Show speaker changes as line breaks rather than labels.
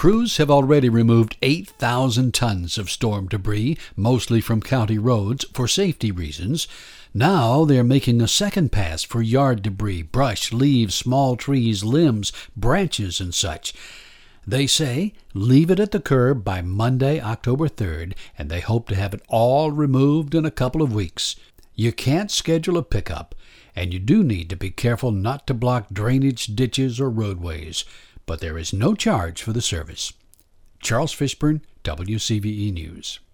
Crews have already removed 8,000 tons of storm debris, mostly from county roads, for safety reasons. Now they're making a second pass for yard debris, brush, leaves, small trees, limbs, branches, and such. They say leave it at the curb by Monday, October 3rd, and they hope to have it all removed in a couple of weeks. You can't schedule a pickup, and you do need to be careful not to block drainage, ditches, or roadways. But there is no charge for the service. Charles Fishburne, WCVE News.